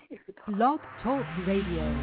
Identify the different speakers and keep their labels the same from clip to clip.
Speaker 1: Blog Talk Radio.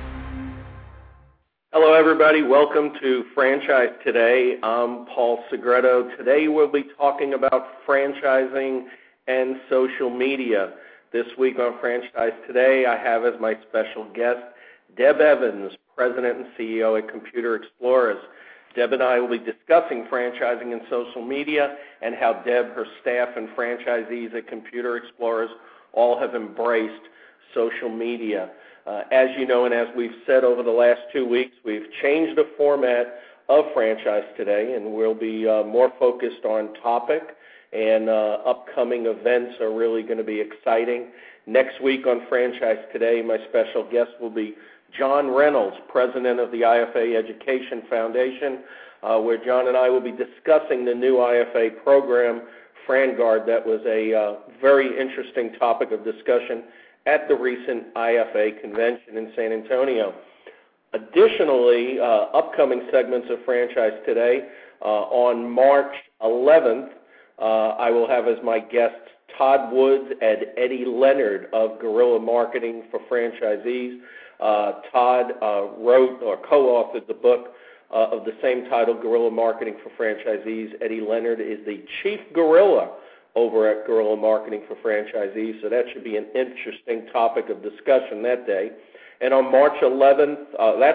Speaker 2: Hello, everybody. Welcome to Franchise Today. I'm Paul Segreto. Today we'll be talking about franchising and social media. This week on Franchise Today, I have as my special guest Deb Evans, President and CEO at Computer Explorers. Deb and I will be discussing franchising and social media and how Deb, her staff, and franchisees at Computer Explorers all have embraced social media. As you know, and as we've said over the last 2 weeks, we've changed the format of Franchise Today, and we'll be more focused on topic, and upcoming events are really going to be exciting. Next week on Franchise Today, my special guest will be John Reynolds, president of the IFA Education Foundation, where John and I will be discussing the new IFA program, FranGuard. That was a very interesting topic of discussion at the recent IFA convention in San Antonio. Additionally, upcoming segments of Franchise Today, on March 11th, I will have as my guests Todd Woods and Eddie Leonard of Guerrilla Marketing for Franchisees. Todd wrote or co-authored the book of the same title, Guerrilla Marketing for Franchisees. Eddie Leonard is the chief guerrilla over at Guerrilla Marketing for Franchisees, so that should be an interesting topic of discussion that day. And on March 11th,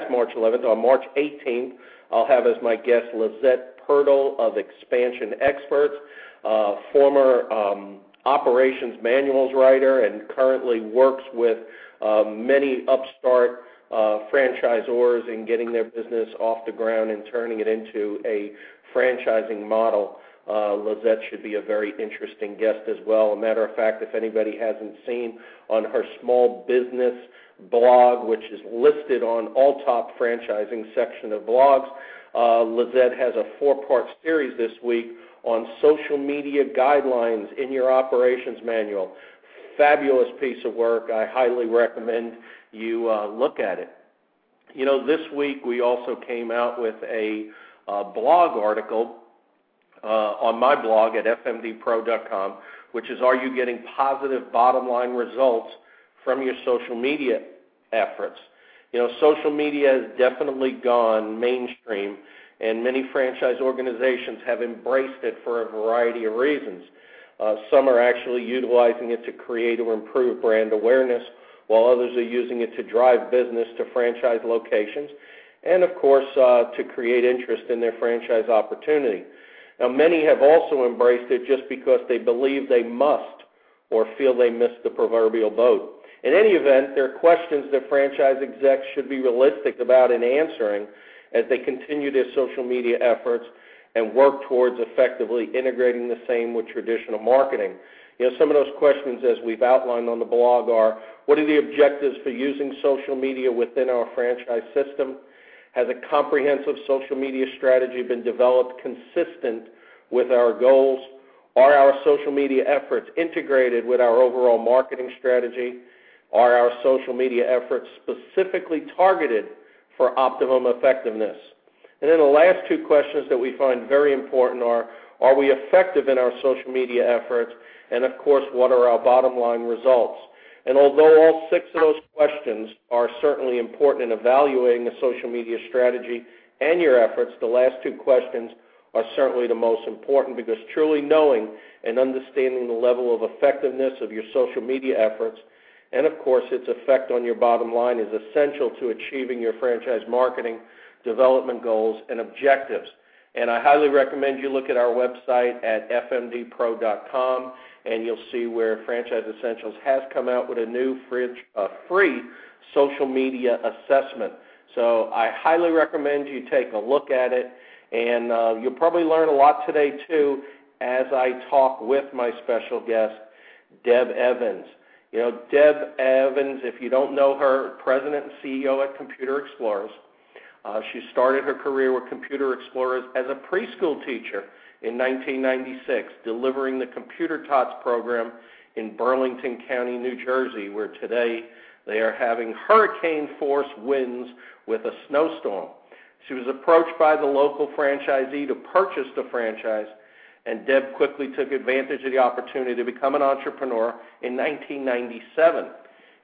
Speaker 2: on March 18th, I'll have as my guest Lizette Pirtle of Expansion Experts, former operations manuals writer, and currently works with many upstart franchisors in getting their business off the ground and turning it into a franchising model. Lizette should be a very interesting guest as well. A matter of fact, if anybody hasn't seen on her small business blog, which is listed on All Top Franchising section of blogs, Lizette has a 4-part series this week on social media guidelines in your operations manual. Fabulous piece of work. I highly recommend you look at it. You know, this week we also came out with a blog article on my blog at fmdpro.com, which is, are you getting positive bottom line results from your social media efforts? You know, social media has definitely gone mainstream, and many franchise organizations have embraced it for a variety of reasons. Some are actually utilizing it to create or improve brand awareness, while others are using it to drive business to franchise locations and, of course, to create interest in their franchise opportunity. Now, many have also embraced it just because they believe they must or feel they missed the proverbial boat. In any event, there are questions that franchise execs should be realistic about in answering as they continue their social media efforts and work towards effectively integrating the same with traditional marketing. You know, some of those questions, as we've outlined on the blog, are, what are the objectives for using social media within our franchise system? Has a comprehensive social media strategy been developed consistent with our goals? Are our social media efforts integrated with our overall marketing strategy? Are our social media efforts specifically targeted for optimum effectiveness? And then the last 2 questions that we find very important are we effective in our social media efforts? And, of course, what are our bottom line results? And although all 6 of those questions are certainly important in evaluating a social media strategy and your efforts, the last 2 questions are certainly the most important, because truly knowing and understanding the level of effectiveness of your social media efforts and, of course, its effect on your bottom line is essential to achieving your franchise marketing, development goals, and objectives. And I highly recommend you look at our website at fmdpro.com, and you'll see where Franchise Essentials has come out with a new free social media assessment. So I highly recommend you take a look at it, and you'll probably learn a lot today, too, as I talk with my special guest, Deb Evans. You know, Deb Evans, if you don't know her, President and CEO at Computer Explorers. She started her career with Computer Explorers as a preschool teacher in 1996, delivering the Computer Tots program in Burlington County, New Jersey, where today they are having hurricane-force winds with a snowstorm. She was approached by the local franchisee to purchase the franchise, and Deb quickly took advantage of the opportunity to become an entrepreneur in 1997.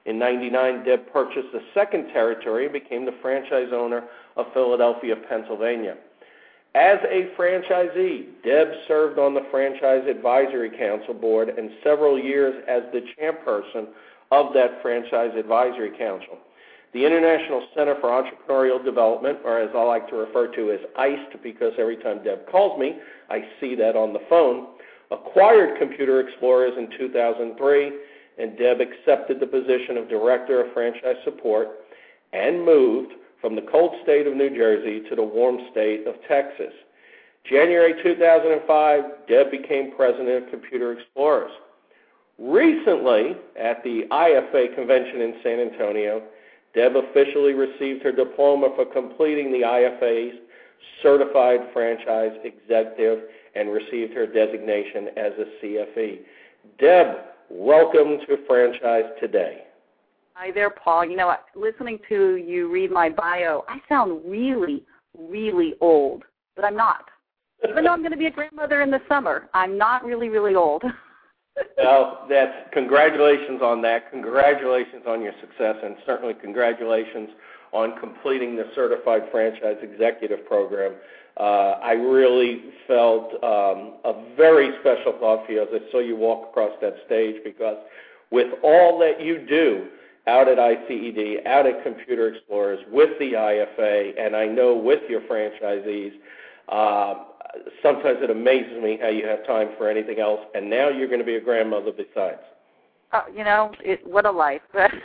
Speaker 2: In 1999, Deb purchased a second territory and became the franchise owner of Philadelphia, Pennsylvania. As a franchisee, Deb served on the Franchise Advisory Council Board and several years as the chairperson of that Franchise Advisory Council. The International Center for Entrepreneurial Development, or as I like to refer to as ICE, because every time Deb calls me, I see that on the phone, acquired Computer Explorers in 2003, and Deb accepted the position of Director of Franchise Support and moved from the cold state of New Jersey to the warm state of Texas. January 2005, Deb became president of Computer Explorers. Recently, at the IFA convention in San Antonio, Deb officially received her diploma for completing the IFA's Certified Franchise Executive and received her designation as a CFE. Deb, welcome to Franchise Today.
Speaker 3: Hi there, Paul. You know, listening to you read my bio, I sound really, really old, but I'm not. Even though I'm going to be a grandmother in the summer, I'm not really, really old.
Speaker 2: Well, congratulations on that. Congratulations on your success, and certainly congratulations on completing the Certified Franchise Executive Program. I really felt a very special thought for you as I saw you walk across that stage, because with all that you do out at ICED, out at Computer Explorers, with the IFA, and I know with your franchisees, sometimes it amazes me how you have time for anything else, and now you're going to be a grandmother besides.
Speaker 3: You know, what a life.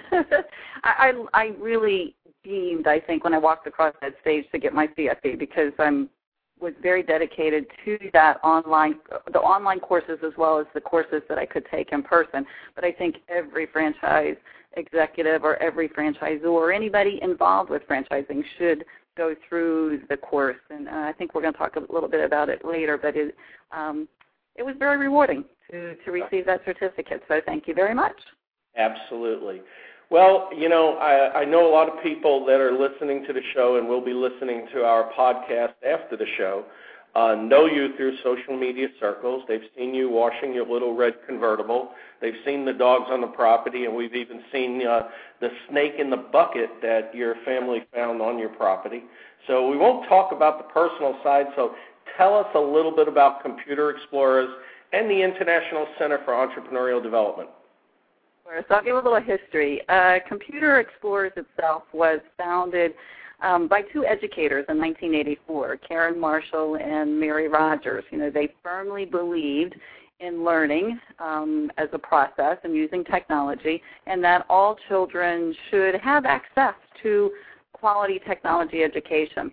Speaker 3: I really beamed, I think, when I walked across that stage to get my CFE, because I was very dedicated to the online courses as well as the courses that I could take in person. But I think every franchise executive or every franchisor or anybody involved with franchising should go through the course. And I think we're going to talk a little bit about it later, but it was very rewarding to receive that certificate. So thank you very much.
Speaker 2: Absolutely. Well, you know, I know a lot of people that are listening to the show and will be listening to our podcast after the show know you through social media circles. They've seen you washing your little red convertible. They've seen the dogs on the property, and we've even seen the snake in the bucket that your family found on your property. So we won't talk about the personal side, so tell us a little bit about Computer Explorers and the International Center for Entrepreneurial Development.
Speaker 3: So I'll give a little history. Computer Explorers itself was founded by two educators in 1984, Karen Marshall and Mary Rogers. You know, they firmly believed in learning as a process and using technology, and that all children should have access to quality technology education.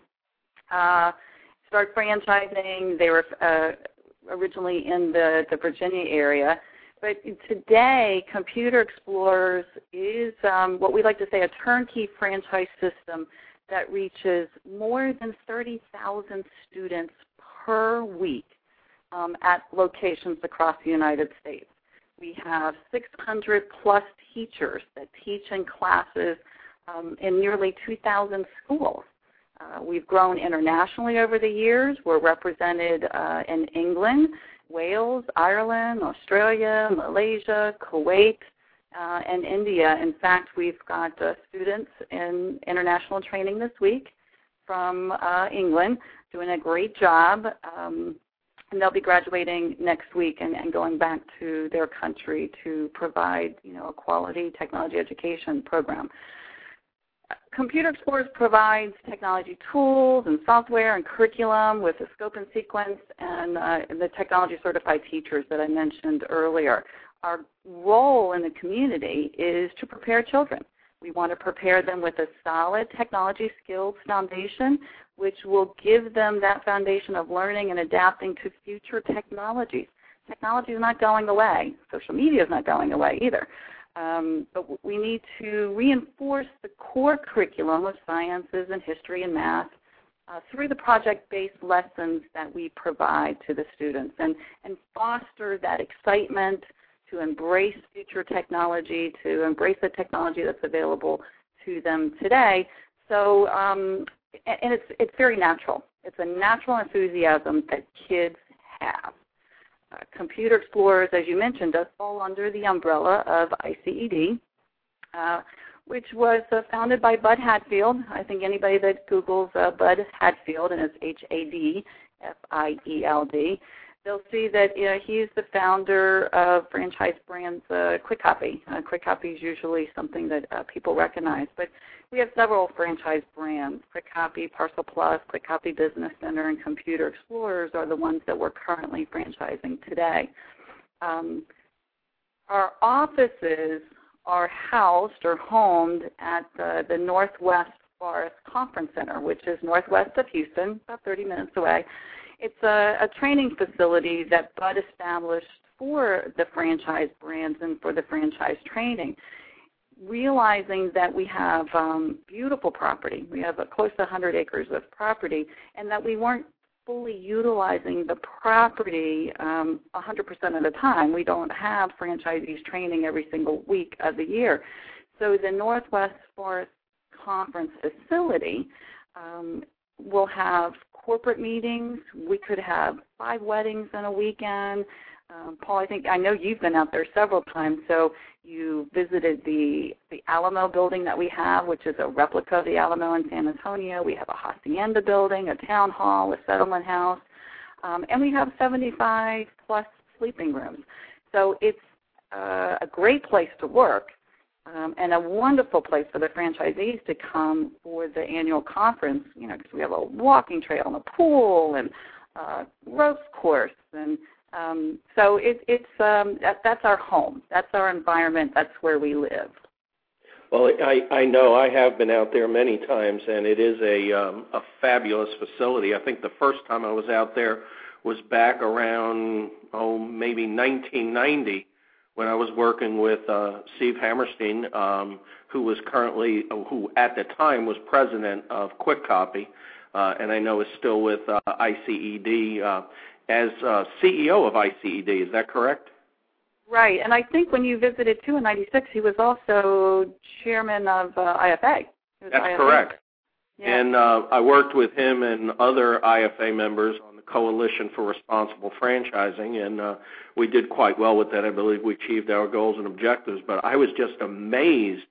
Speaker 3: Start franchising. They were originally in the Virginia area. But today, Computer Explorers is what we like to say a turnkey franchise system that reaches more than 30,000 students per week at locations across the United States. We have 600-plus teachers that teach in classes in nearly 2,000 schools. We've grown internationally over the years. We're represented in England, Wales, Ireland, Australia, Malaysia, Kuwait, and India. In fact, we've got students in international training this week from England doing a great job, and they'll be graduating next week and going back to their country to provide, you know, a quality technology education program. Computer Explorers provides technology tools and software and curriculum with the scope and sequence and the technology certified teachers that I mentioned earlier. Our role in the community is to prepare children. We want to prepare them with a solid technology skills foundation, which will give them that foundation of learning and adapting to future technologies. Technology is not going away. Social media is not going away either. But we need to reinforce the core curriculum of sciences and history and math through the project-based lessons that we provide to the students and foster that excitement to embrace future technology, to embrace the technology that's available to them today. So, and it's very natural. It's a natural enthusiasm that kids have. Computer Explorers, as you mentioned, does fall under the umbrella of ICED. which was founded by Bud Hatfield. I think anybody that Googles Bud Hatfield, and it's Hadfield, they'll see that he's the founder of franchise brands Quick Copy. Quick Copy is usually something that people recognize, but we have several franchise brands. Quick Copy, Parcel Plus, Quick Copy Business Center, and Computer Explorers are the ones that we're currently franchising today. Our offices are housed or homed at the Northwest Forest Conference Center, which is northwest of Houston, about 30 minutes away. It's a training facility that Bud established for the franchise brands and for the franchise training, realizing that we have beautiful property. We have close to 100 acres of property, and that we weren't fully utilizing the property 100% of the time. We don't have franchisees training every single week of the year. So the Northwest Forest Conference facility will have corporate meetings. We could have 5 weddings in a weekend. Paul, I know you've been out there several times, so you visited the Alamo building that we have, which is a replica of the Alamo in San Antonio. We have a hacienda building, a town hall, a settlement house, and we have 75-plus sleeping rooms. So it's a great place to work and a wonderful place for the franchisees to come for the annual conference, because we have a walking trail and a pool and ropes course, and so that's our home. That's our environment. That's where we live.
Speaker 2: Well, I know I have been out there many times, and it is a fabulous facility. I think the first time I was out there was back around, maybe 1990, when I was working with Steve Hammerstein, who at the time was president of Quick Copy, and I know is still with ICED as CEO of ICED. Is that correct?
Speaker 3: Right, and I think when you visited too in '96, he was also chairman of IFA.
Speaker 2: That's IFA. Correct. Yeah. And I worked with him and other IFA members on the Coalition for Responsible Franchising, and we did quite well with that. I believe we achieved our goals and objectives, but I was just amazed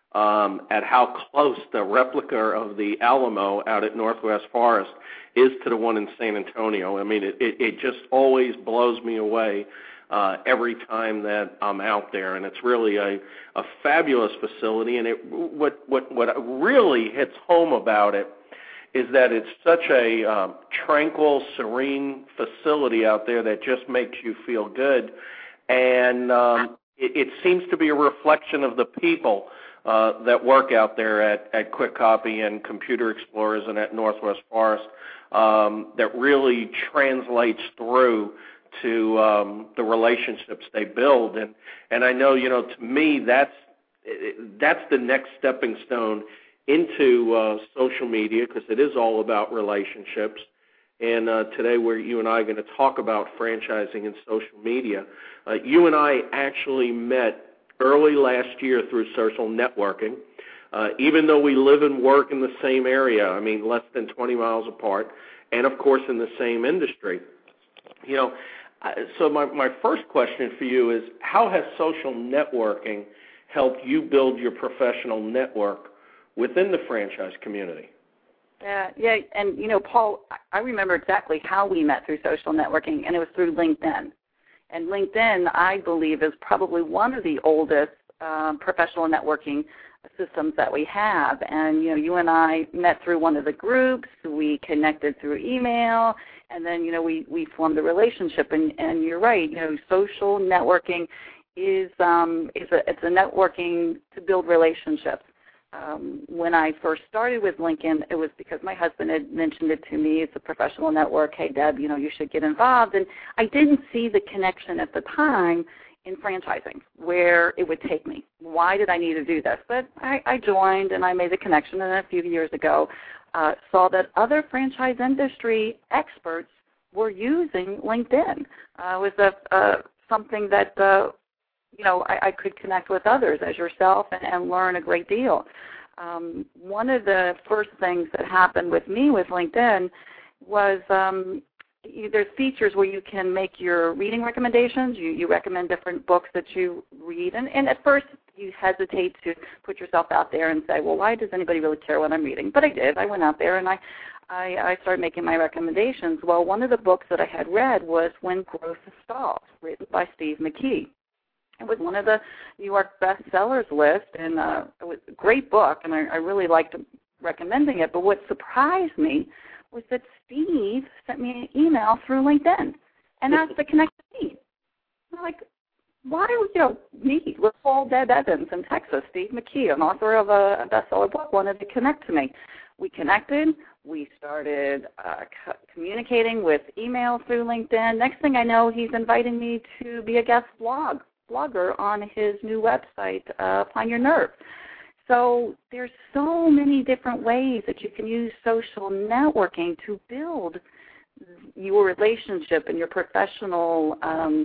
Speaker 2: at how close the replica of the Alamo out at Northwest Forest is to the one in San Antonio. I mean, it just always blows me away every time that I'm out there, and it's really a fabulous facility. And what really hits home about it is that it's such a tranquil, serene facility out there that just makes you feel good, and it seems to be a reflection of the people that work out there at Quick Copy and Computer Explorers and at Northwest Forest that really translates through to the relationships they build. And I know, to me, that's the next stepping stone into social media, because it is all about relationships. And today you and I are going to talk about franchising and social media. You and I actually met early last year through social networking, even though we live and work in the same area, less than 20 miles apart, and, of course, in the same industry. So my first question for you is, how has social networking helped you build your professional network within the franchise community?
Speaker 3: Yeah, and, Paul, I remember exactly how we met through social networking, and it was through LinkedIn. And LinkedIn, I believe, is probably one of the oldest professional networking systems that we have. And, you and I met through one of the groups. We connected through email, and then, we formed a relationship. And you're right, social networking is it's a networking to build relationships. When I first started with LinkedIn, it was because my husband had mentioned it to me. It's a professional network. Hey, Deb, you should get involved. And I didn't see the connection at the time in franchising, where it would take me. Why did I need to do this? But I joined, and I made the connection, and a few years ago saw that other franchise industry experts were using LinkedIn. It was something that I could connect with others as yourself and learn a great deal. One of the first things that happened with me with LinkedIn was there's features where you can make your reading recommendations. You recommend different books that you read. And at first, you hesitate to put yourself out there and say, well, why does anybody really care what I'm reading? But I did. I went out there and I started making my recommendations. Well, one of the books that I had read was When Growth Stalls, written by Steve McKee. It was one of the New York bestsellers list, and it was a great book, and I really liked recommending it. But what surprised me was that Steve sent me an email through LinkedIn and asked to connect with me. I'm like, why would me, with Paul Deb Evans in Texas, Steve McKee, an author of a bestseller book, wanted to connect to me. We connected. We started communicating with email through LinkedIn. Next thing I know, he's inviting me to be a guest blogger on his new website, Find Your Nerve. So there's so many different ways that you can use social networking to build your relationship and your professional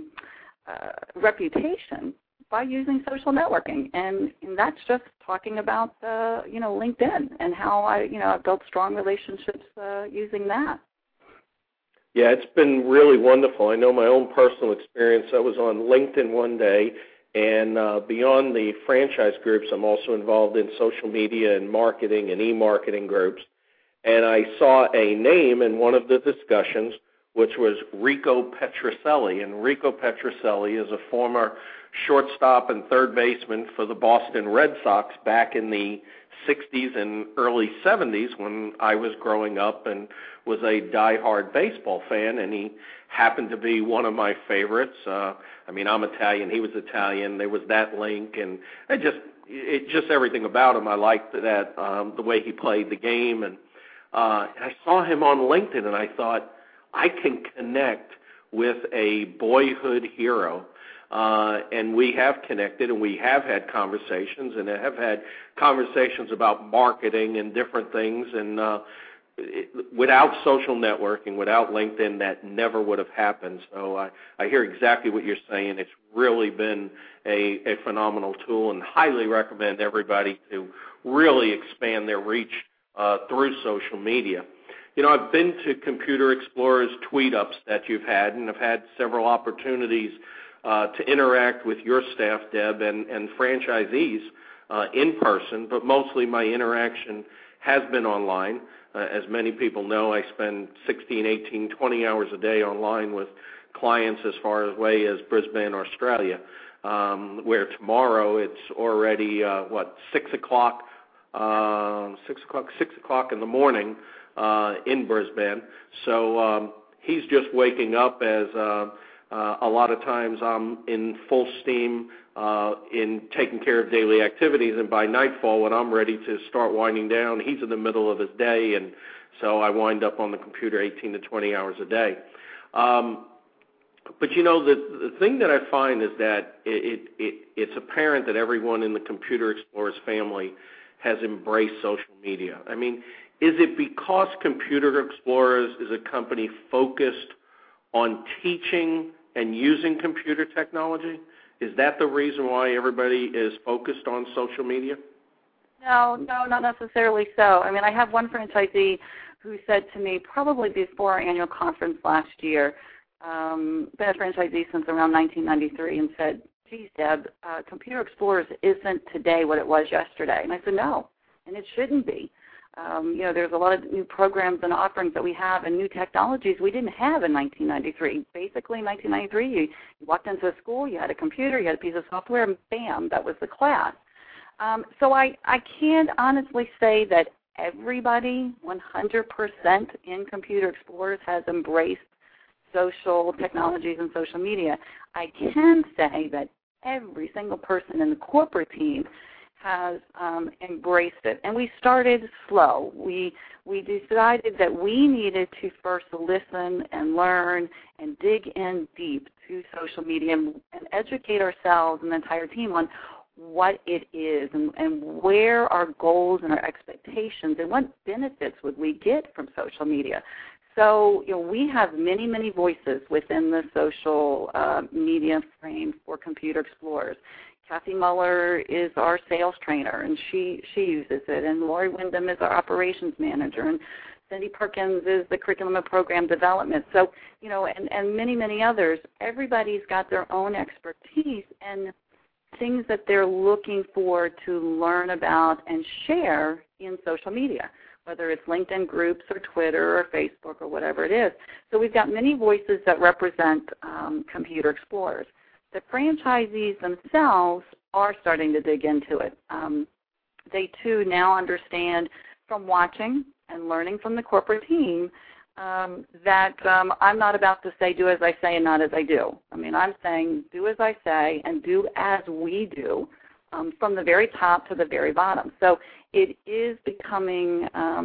Speaker 3: reputation by using social networking, and that's just talking about LinkedIn and how I've built strong relationships using that.
Speaker 2: Yeah, it's been really wonderful. I know my own personal experience. I was on LinkedIn one day, and beyond the franchise groups, I'm also involved in social media and marketing and e-marketing groups. And I saw a name in one of the discussions, which was Rico Petrocelli. And Rico Petrocelli is a former shortstop and third baseman for the Boston Red Sox back in the 60s and early 70s when I was growing up and was a diehard baseball fan, and he happened to be one of my favorites. I'm Italian, he was Italian. There was that link, and just everything about him. I liked that the way he played the game, and I saw him on LinkedIn, and I thought, I can connect with a boyhood hero. And we have connected, and we have had conversations, and have had conversations about marketing and different things. And without social networking, without LinkedIn, that never would have happened. So I hear exactly what you're saying. It's really been a phenomenal tool, and highly recommend everybody to really expand their reach through social media. I've been to Computer Explorer's tweet-ups that you've had, and I've had several opportunities to interact with your staff, Deb, and franchisees in person, but mostly my interaction has been online. As many people know, I spend 16, 18, 20 hours a day online with clients as far away as Brisbane, Australia, where tomorrow it's already, 6 o'clock in the morning in Brisbane. So he's just waking up as a lot of times I'm in full steam in taking care of daily activities, and by nightfall when I'm ready to start winding down, he's in the middle of his day, and so I wind up on the computer 18 to 20 hours a day. But the thing that I find is that it's apparent that everyone in the Computer Explorers family has embraced social media. Is it because Computer Explorers is a company focused on teaching and using computer technology? Is that the reason why everybody is focused on social media?
Speaker 3: No, not necessarily so. I have one franchisee who said to me probably before our annual conference last year, been a franchisee since around 1993, and said, geez, Deb, Computer Explorers isn't today what it was yesterday. And I said, no, and it shouldn't be. There's a lot of new programs and offerings that we have and new technologies we didn't have in 1993. Basically, in 1993, you walked into a school, you had a computer, you had a piece of software, and bam, that was the class. So I can't honestly say that everybody 100% in Computer Explorers has embraced social technologies and social media. I can say that every single person in the corporate team has embraced it. And we started slow. We decided that we needed to first listen and learn and dig in deep to social media and educate ourselves and the entire team on what it is and where our goals and our expectations and what benefits would we get from social media. So, we have many, many voices within the social media frame for Computer Explorers. Kathy Muller is our sales trainer, and she uses it. And Lori Wyndham is our operations manager. And Cindy Perkins is the curriculum and program development. So, and many, many others. Everybody's got their own expertise. And things that they're looking for to learn about and share in social media, whether it's LinkedIn groups or Twitter or Facebook or whatever it is. So we've got many voices that represent computer explorers. The franchisees themselves are starting to dig into it. They, too, now understand from watching and learning from the corporate team that I'm not about to say do as I say and not as I do. I mean, I'm saying do as I say and do as we do from the very top to the very bottom. So it is becoming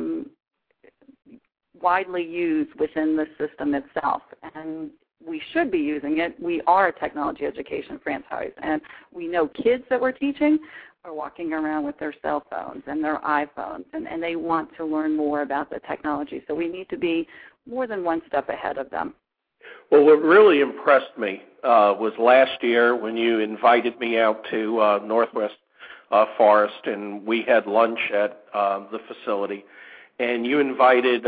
Speaker 3: widely used within the system itself, and we should be using it. We are a technology education franchise, and we know kids that we're teaching are walking around with their cell phones and their iPhones, and they want to learn more about the technology. So we need to be more than one step ahead of them.
Speaker 2: Well, what really impressed me was last year when you invited me out to Northwest Forest, and we had lunch at the facility. And you invited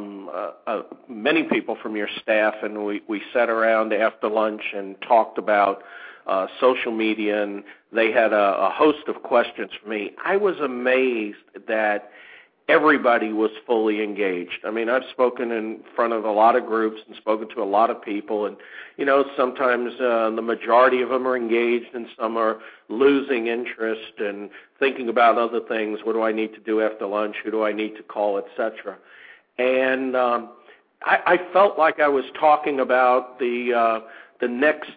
Speaker 2: many people from your staff, and we sat around after lunch and talked about social media, and they had a host of questions for me. I was amazed that everybody was fully engaged. I mean, I've spoken in front of a lot of groups and spoken to a lot of people, and, you know, sometimes the majority of them are engaged and some are losing interest and thinking about other things. What do I need to do after lunch? Who do I need to call, et cetera? And I felt like I was talking about the next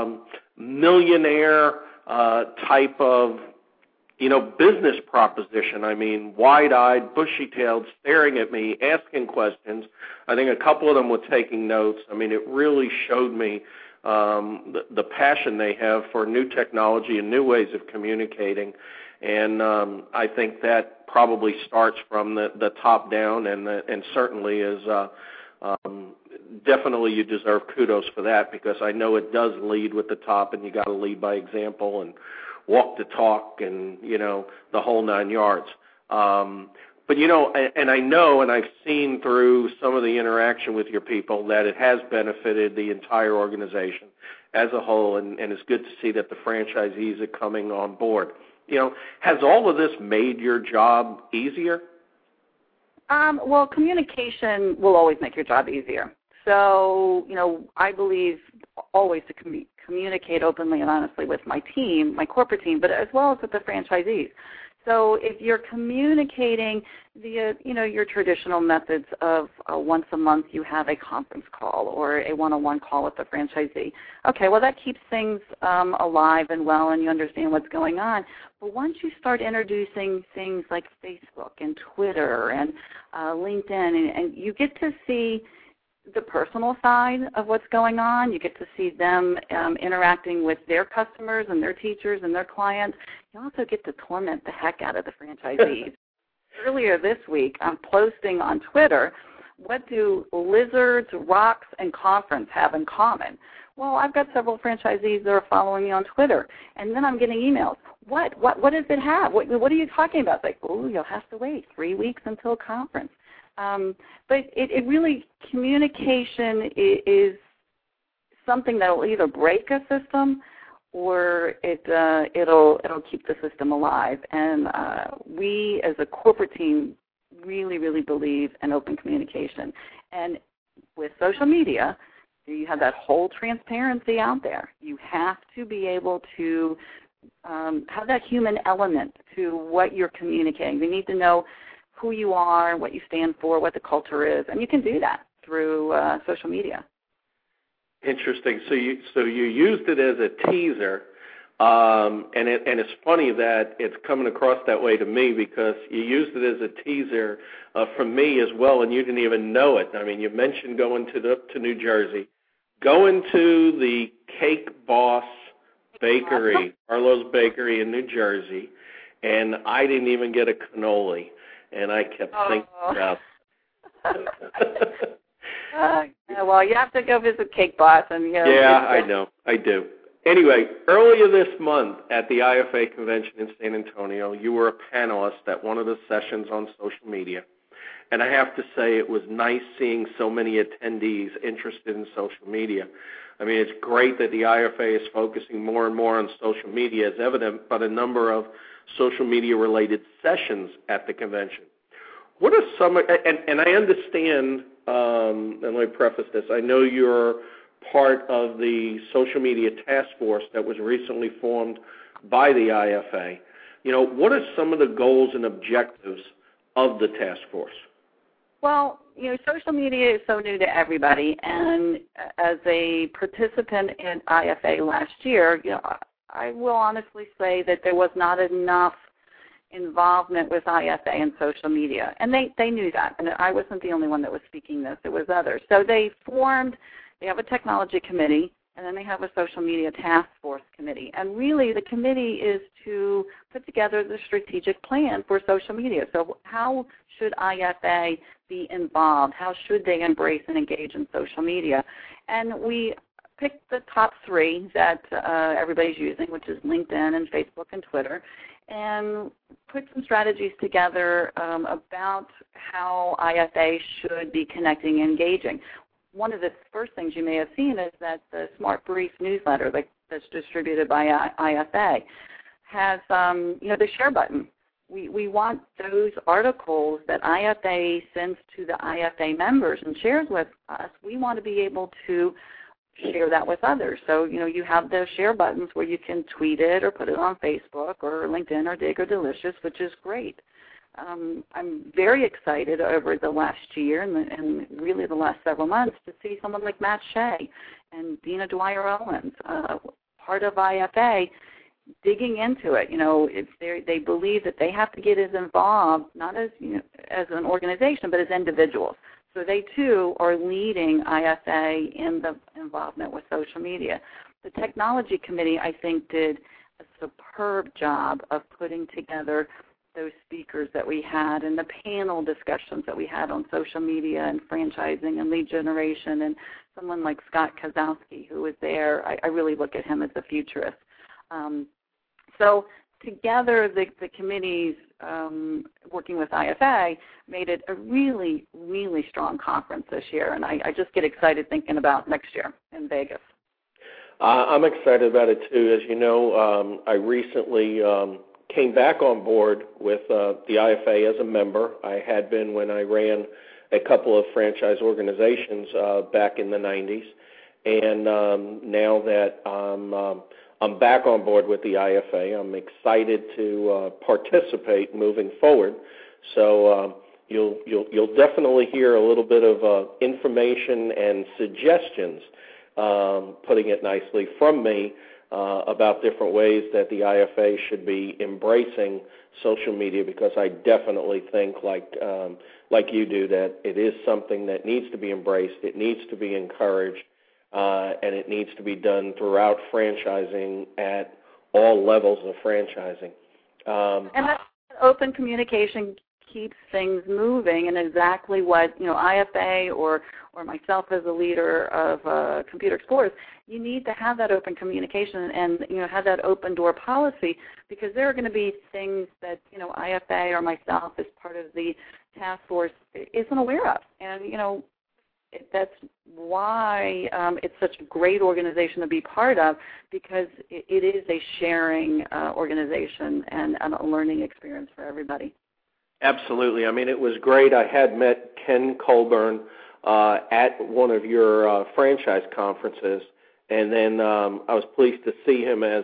Speaker 2: millionaire type of, you know, business proposition. I mean, wide-eyed, bushy-tailed, staring at me, asking questions. I think a couple of them were taking notes. I mean, it really showed me the passion they have for new technology and new ways of communicating. And I think that probably starts from the top down, and certainly is definitely you deserve kudos for that, because I know it does lead with the top, and you got to lead by example and walk the talk, and, you know, the whole 9 yards. But, you know, and I know, and I've seen through some of the interaction with your people, that it has benefited the entire organization as a whole, and it's good to see that the franchisees are coming on board. You know, has all of this made your job easier?
Speaker 3: Well, communication will always make your job easier. So, you know, I believe always to communicate openly and honestly with my team, my corporate team, but as well as with the franchisees. So if you're communicating via, you know, your traditional methods of once a month you have a conference call or a one-on-one call with the franchisee, okay, well, that keeps things alive and well, and you understand what's going on. But once you start introducing things like Facebook and Twitter and LinkedIn, and you get to see the personal side of what's going on. You get to see them interacting with their customers and their teachers and their clients. You also get to torment the heck out of the franchisees. Earlier this week, I'm posting on Twitter, what do lizards, rocks, and conference have in common? Well, I've got several franchisees that are following me on Twitter, and then I'm getting emails. What does it have? What are you talking about? It's like, oh, you'll have to wait 3 weeks until conference. But it really, communication is something that will either break a system or it'll keep the system alive. And we, as a corporate team, really, really believe in open communication. And with social media, you have that whole transparency out there. You have to be able to have that human element to what you're communicating. You need to know who you are, what you stand for, what the culture is, and you can do that through social media.
Speaker 2: Interesting. So you used it as a teaser, and it's funny that it's coming across that way to me, because you used it as a teaser for me as well, and you didn't even know it. I mean, you mentioned going to New Jersey, going to the Cake Boss Bakery, Carlo's Bakery in New Jersey, and I didn't even get a cannoli. And I kept thinking about
Speaker 3: well, you have to go visit Cake Boss. And, you know,
Speaker 2: yeah, I know. I do. Anyway, earlier this month at the IFA convention in San Antonio, you were a panelist at one of the sessions on social media. And I have to say it was nice seeing so many attendees interested in social media. I mean, it's great that the IFA is focusing more and more on social media, as evident by the number of social media-related sessions at the convention. What are some, and I understand, and let me preface this, I know you're part of the social media task force that was recently formed by the IFA. You know, what are some of the goals and objectives of the task force?
Speaker 3: Well, you know, social media is so new to everybody, and as a participant in IFA last year, you know, I will honestly say that there was not enough involvement with IFA and social media, and they knew that, and I wasn't the only one that was speaking this. It was others. So they have a technology committee, and then they have a social media task force committee. And really the committee is to put together the strategic plan for social media. So how should IFA be involved? How should they embrace and engage in social media? And we picked the top three that everybody's using, which is LinkedIn and Facebook and Twitter, and put some strategies together about how IFA should be connecting and engaging. One of the first things you may have seen is that the Smart Brief newsletter that's distributed by IFA has, the share button. We want those articles that IFA sends to the IFA members and shares with us. We want to be able to share that with others. So, you know, you have those share buttons where you can tweet it or put it on Facebook or LinkedIn or Dig or Delicious, which is great. I'm very excited over the last year and really the last several months to see someone like Matt Shea and Dina Dwyer-Owens, part of IFA, digging into it. You know, they believe that they have to get as involved, not as as an organization, but as individuals. So they too are leading IFA in the involvement with social media. The technology committee, I think, did a superb job of putting together those speakers that we had and the panel discussions that we had on social media and franchising and lead generation, and someone like Scott Kozowski who was there. I really look at him as a futurist. So together the committees working with IFA made it a really, really strong conference this year, and I just get excited thinking about next year in Vegas.
Speaker 2: I'm excited about it too. As you know, I recently came back on board with the IFA as a member. I had been when I ran a couple of franchise organizations back in the 90s. And now that I'm back on board with the IFA, I'm excited to participate moving forward. So you'll definitely hear a little bit of information and suggestions, putting it nicely, from me about different ways that the IFA should be embracing social media, because I definitely think, like you do, that it is something that needs to be embraced, it needs to be encouraged, and it needs to be done throughout franchising at all levels of franchising.
Speaker 3: And that open communication keeps things moving, and exactly what IFA or myself as a leader of Computer Explorers, you need to have that open communication and have that open door policy, because there are going to be things that IFA or myself as part of the task force isn't aware of, and that's why it's such a great organization to be part of, because it is a sharing organization and a learning experience for everybody.
Speaker 2: Absolutely. I mean, it was great. I had met Ken Colburn at one of your franchise conferences, and then I was pleased to see him as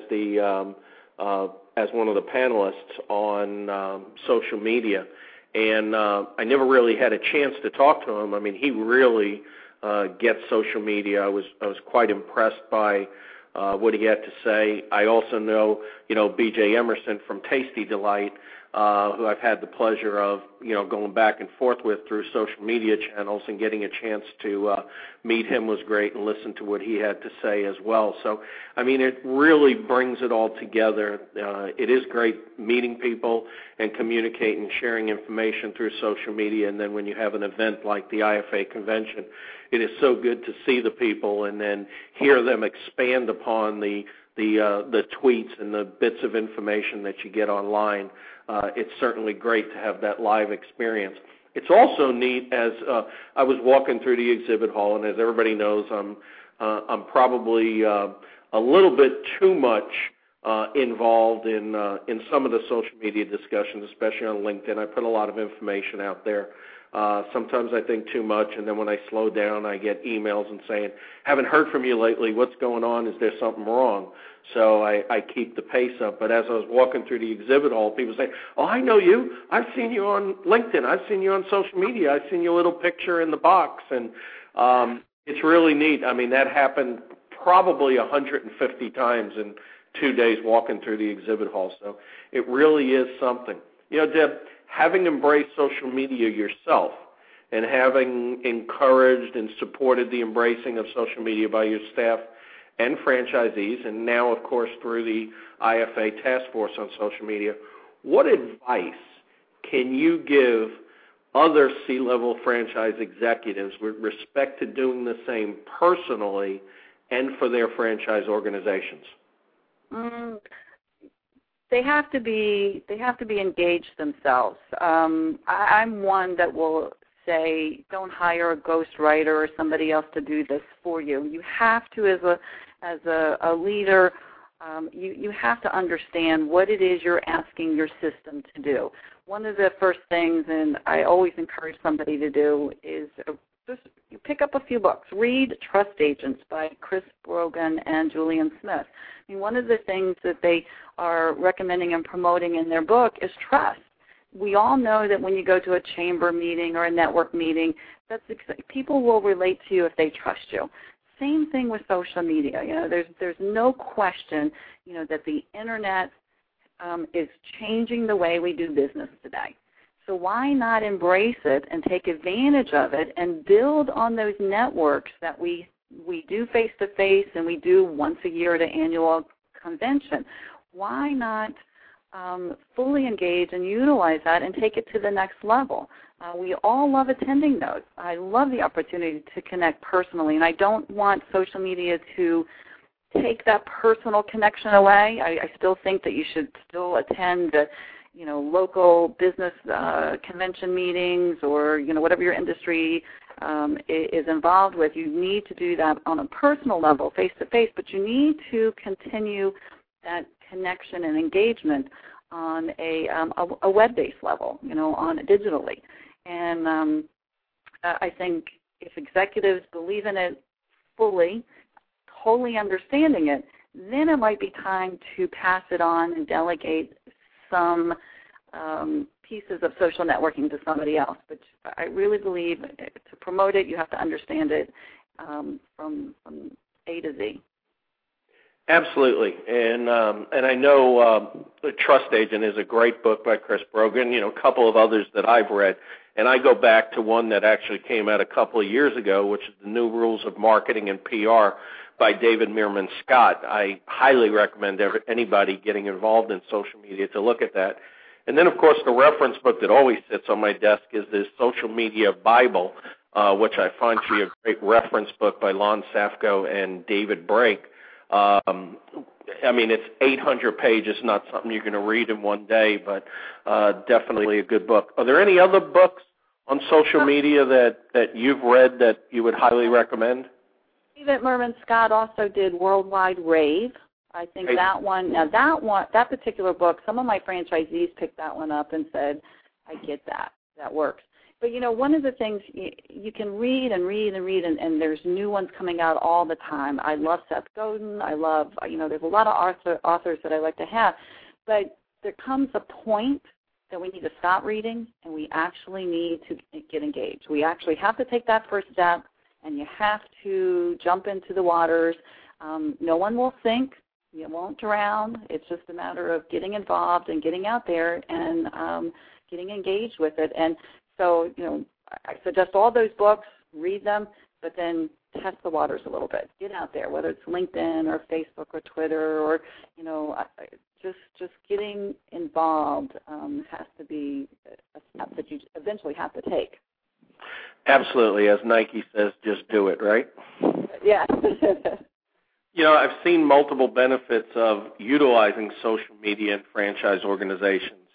Speaker 2: as one of the panelists on social media. And I never really had a chance to talk to him. I mean, he really gets social media. I was quite impressed by what he had to say. I also know, B.J. Emerson from Tasty Delight, who I've had the pleasure of, going back and forth with through social media channels, and getting a chance to meet him was great and listen to what he had to say as well. So, I mean, it really brings it all together. It is great meeting people and communicating, sharing information through social media, and then when you have an event like the IFA convention, it is so good to see the people and then hear them expand upon the tweets and the bits of information that you get online. It's certainly great to have that live experience. It's also neat as I was walking through the exhibit hall, and as everybody knows, I'm probably a little bit too much involved in some of the social media discussions, especially on LinkedIn. I put a lot of information out there. Sometimes I think too much, and then when I slow down, I get emails and saying, haven't heard from you lately. What's going on? Is there something wrong? So I keep the pace up. But as I was walking through the exhibit hall, people say, oh, I know you. I've seen you on LinkedIn. I've seen you on social media. I've seen your little picture in the box. And it's really neat. I mean, that happened probably 150 times in 2 days walking through the exhibit hall. So it really is something. You know, Deb, having embraced social media yourself and having encouraged and supported the embracing of social media by your staff and franchisees, and now, of course, through the IFA task force on social media, what advice can you give other C-level franchise executives with respect to doing the same personally and for their franchise organizations?
Speaker 3: They have to be engaged themselves. I'm one that will say, don't hire a ghostwriter or somebody else to do this for you. You have to, as a leader, you have to understand what it is you're asking your system to do. One of the first things, and I always encourage somebody to do, is just you pick up a few books. Read Trust Agents by Chris Brogan and Julian Smith. I mean, one of the things that they are recommending and promoting in their book is trust. We all know that when you go to a chamber meeting or a network meeting, people will relate to you if they trust you. Same thing with social media. You know, there's no question, you know, that the internet is changing the way we do business today. So why not embrace it and take advantage of it and build on those networks that we do face-to-face and we do once a year at an annual convention? Why not fully engage and utilize that and take it to the next level? We all love attending those. I love the opportunity to connect personally, and I don't want social media to take that personal connection away. I still think that you should still attend the local business convention meetings or, whatever your industry is involved with. You need to do that on a personal level, face-to-face, but you need to continue that connection and engagement on a web-based level, on digitally. And I think if executives believe in it fully, totally understanding it, then it might be time to pass it on and delegate some pieces of social networking to somebody else. But I really believe to promote it, you have to understand it from A to Z.
Speaker 2: Absolutely, and I know The Trust Agent is a great book by Chris Brogan. A couple of others that I've read, and I go back to one that actually came out a couple of years ago, which is The New Rules of Marketing and PR by David Meerman Scott. I highly recommend anybody getting involved in social media to look at that. And then, of course, the reference book that always sits on my desk is this Social Media Bible, which I find to be a great reference book by Lon Safko and David Brake. I mean, it's 800 pages, not something you're going to read in one day, but definitely a good book. Are there any other books on social media that you've read that you would highly recommend?
Speaker 3: David Meerman Scott also did Worldwide Rave. I think that particular book, some of my franchisees picked that one up and said, I get that. That works. But, one of the things you can read and read and read, and there's new ones coming out all the time. I love Seth Godin. I love, there's a lot of authors that I like to have. But there comes a point that we need to stop reading, and we actually need to get engaged. We actually have to take that first step, and you have to jump into the waters. No one will sink. You won't drown. It's just a matter of getting involved and getting out there and getting engaged with it. And so, I suggest all those books, read them, but then test the waters a little bit. Get out there, whether it's LinkedIn or Facebook or Twitter or, just getting involved has to be a step that you eventually have to take.
Speaker 2: Absolutely. As Nike says, just do it, right?
Speaker 3: Yeah.
Speaker 2: I've seen multiple benefits of utilizing social media in franchise organizations.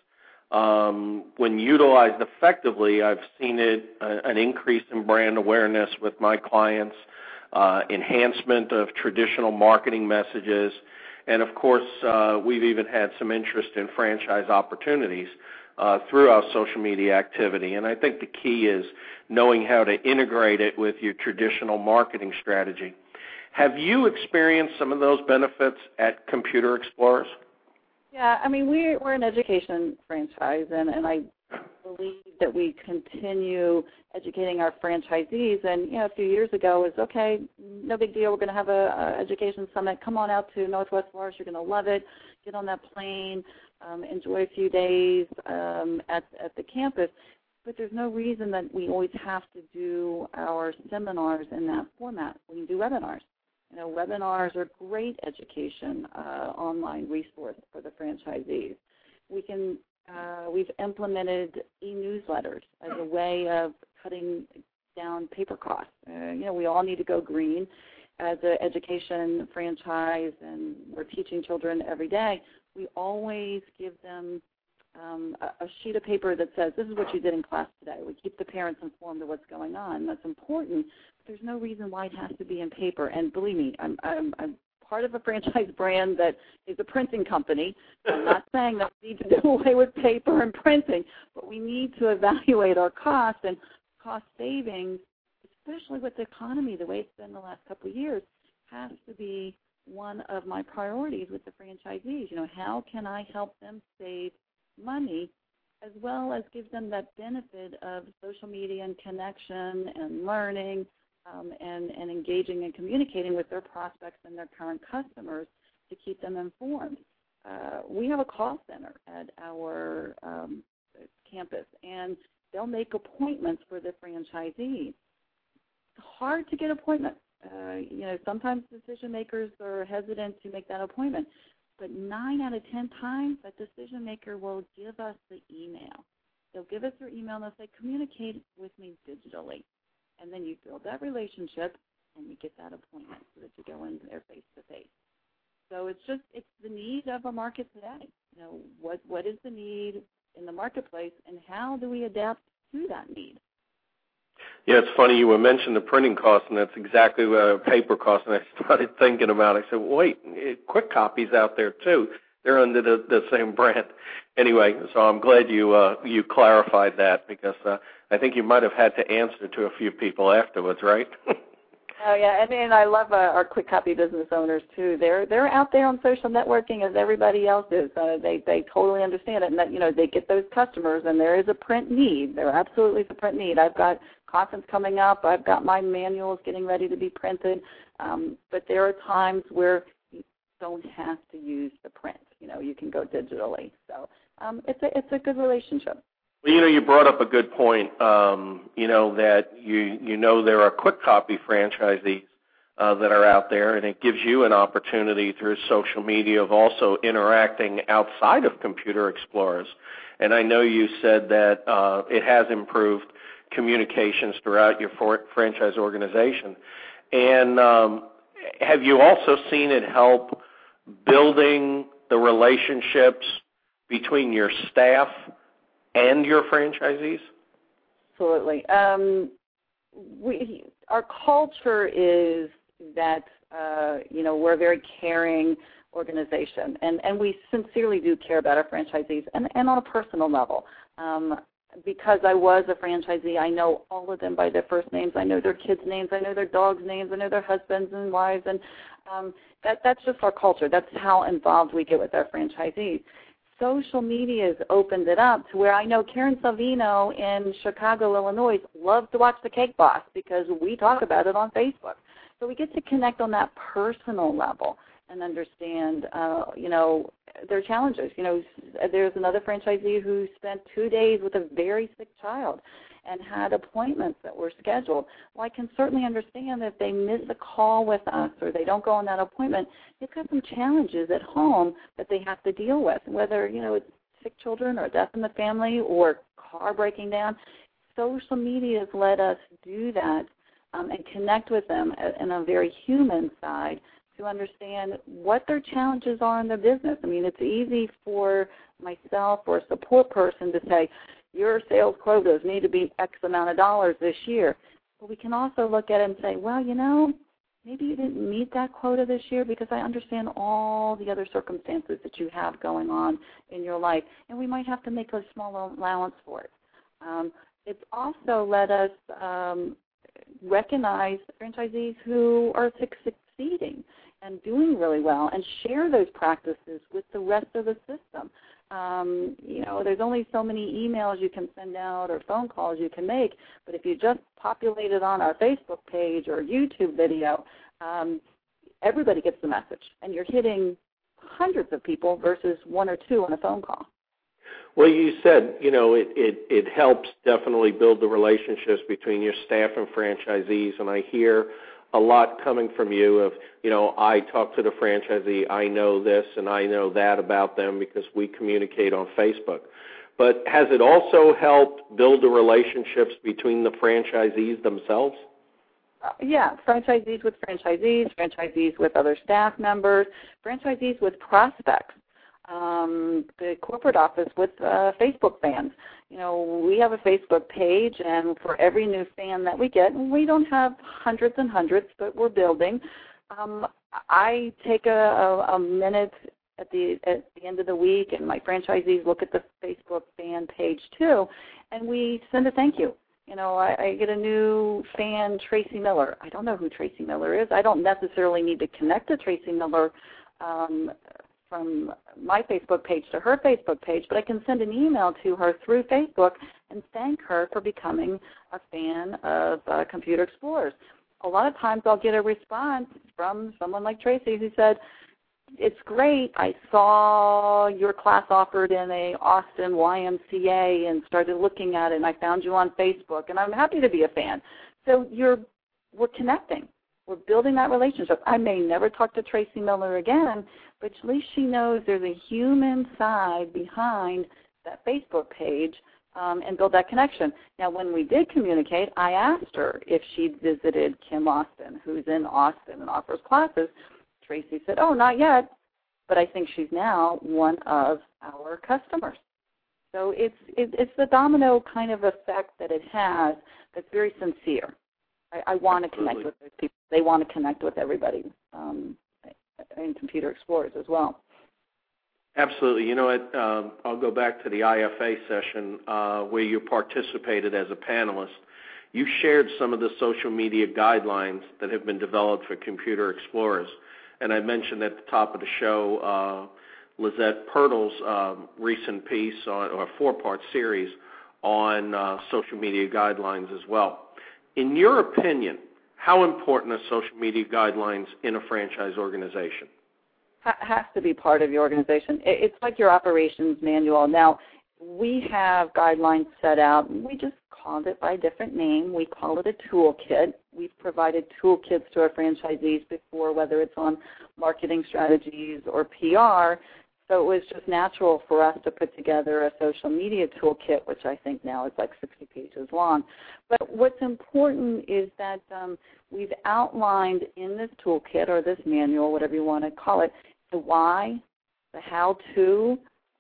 Speaker 2: when utilized effectively, I've seen an increase in brand awareness with my clients, enhancement of traditional marketing messages, and of course, we've even had some interest in franchise opportunities through our social media activity. And I think the key is knowing how to integrate it with your traditional marketing strategy. Have you experienced some of those benefits at Computer Explorers?
Speaker 3: Yeah, I mean, we're an education franchise, and I believe that we continue educating our franchisees. And, a few years ago it was, okay, no big deal, we're going to have a education summit. Come on out to Northwest Florida, you're going to love it. Get on that plane, enjoy a few days at the campus. But there's no reason that we always have to do our seminars in that format. We can do webinars. Webinars are great education online resource for the franchisees. We've implemented e-newsletters as a way of cutting down paper costs. We all need to go green as an education franchise, and we're teaching children every day. We always give them a sheet of paper that says, this is what you did in class today. We keep the parents informed of what's going on. That's important. But there's no reason why it has to be in paper. And believe me, I'm part of a franchise brand that is a printing company. I'm not saying that we need to do away with paper and printing, but we need to evaluate our costs, and cost savings, especially with the economy the way it's been the last couple of years, has to be one of my priorities with the franchisees. How can I help them save money as well as give them that benefit of social media and connection and learning and engaging and communicating with their prospects and their current customers to keep them informed. We have a call center at our campus, and they'll make appointments for the franchisees. It's hard to get appointments. Sometimes decision makers are hesitant to make that appointment. But 9 out of 10 times, that decision maker will give us the email. They'll give us their email and they'll say, communicate with me digitally. And then you build that relationship and you get that appointment so that you go in there face-to-face. So it's the need of a market today. What is the need in the marketplace, and how do we adapt to that need?
Speaker 2: Yeah, it's funny you mentioned the printing cost, and that's exactly what paper cost. And I started thinking about it. I said, wait, Quick Copy's out there too. They're under the same brand. Anyway, so I'm glad you clarified that, because I think you might have had to answer to a few people afterwards, right?
Speaker 3: Oh yeah, I love our Quick Copy business owners too. They're out there on social networking as everybody else is. They totally understand it, and that they get those customers, and there is a print need. There absolutely is a print need. I've got conference coming up. I've got my manuals getting ready to be printed, but there are times where you don't have to use the print. You can go digitally. So it's a good relationship.
Speaker 2: Well, you brought up a good point, that there are Quick Copy franchisees that are out there, and it gives you an opportunity through social media of also interacting outside of Computer Explorers. And I know you said that it has improved communications throughout your franchise organization. And have you also seen it help building the relationships between your staff and your franchisees?
Speaker 3: Absolutely. Our culture is that, we're a very caring organization, and we sincerely do care about our franchisees, and on a personal level. Because I was a franchisee, I know all of them by their first names. I know their kids' names. I know their dogs' names. I know their husbands and wives, and that's just our culture. That's how involved we get with our franchisees. Social media has opened it up to where I know Karen Salvino in Chicago, Illinois, loves to watch The Cake Boss because we talk about it on Facebook. So we get to connect on that personal level and understand, their challenges. There's another franchisee who spent 2 days with a very sick child and had appointments that were scheduled. Well, I can certainly understand that if they miss a call with us or they don't go on that appointment, they've got some challenges at home that they have to deal with, whether, it's sick children or death in the family or car breaking down. Social media has let us do that and connect with them in a very human side to understand what their challenges are in their business. I mean, it's easy for myself or a support person to say, your sales quotas need to be X amount of dollars this year. But we can also look at it and say, well, maybe you didn't meet that quota this year because I understand all the other circumstances that you have going on in your life, and we might have to make a small allowance for it. It's also let us recognize franchisees who are succeeding and doing really well and share those practices with the rest of the system. There's only so many emails you can send out or phone calls you can make, but if you just populate it on our Facebook page or YouTube video, everybody gets the message, and you're hitting hundreds of people versus one or two on a phone call.
Speaker 2: Well, you said, it helps definitely build the relationships between your staff and franchisees, and I hear a lot coming from you of, I talk to the franchisee, I know this and I know that about them because we communicate on Facebook. But has it also helped build the relationships between the franchisees themselves?
Speaker 3: Yeah, franchisees with other staff members, franchisees with prospects. The corporate office with Facebook fans. We have a Facebook page, and for every new fan that we get, and we don't have hundreds and hundreds, but we're building, I take a minute at the end of the week, and my franchisees look at the Facebook fan page too, and we send a thank you. I get a new fan, Tracy Miller. I don't know who Tracy Miller is. I don't necessarily need to connect to Tracy Miller from my Facebook page to her Facebook page, but I can send an email to her through Facebook and thank her for becoming a fan of Computer Explorers. A lot of times I'll get a response from someone like Tracy who said, it's great, I saw your class offered in a Austin YMCA and started looking at it, and I found you on Facebook, and I'm happy to be a fan. So we're connecting. We're building that relationship. I may never talk to Tracy Miller again, but at least she knows there's a human side behind that Facebook page and build that connection. Now, when we did communicate, I asked her if she'd visited Kim Austin, who's in Austin and offers classes. Tracy said, oh, not yet, but I think she's now one of our customers. So it's the domino kind of effect that it has that's very sincere. I want to connect with those people. They want to connect with everybody in Computer Explorers as well.
Speaker 2: Absolutely. You know what? I'll go back to the IFA session where you participated as a panelist. You shared some of the social media guidelines that have been developed for Computer Explorers. And I mentioned at the top of the show Lizette Pirtle's recent piece or four-part series on social media guidelines as well. In your opinion, how important are social media guidelines in a franchise organization?
Speaker 3: Has to be part of your organization. It's like your operations manual. Now, we have guidelines set out. We just called it by a different name. We call it a toolkit. We've provided toolkits to our franchisees before, whether it's on marketing strategies or PR. So it was just natural for us to put together a social media toolkit, which I think now is like 60 pages long. But what's important is that we've outlined in this toolkit or this manual, whatever you want to call it, the why, the how-to,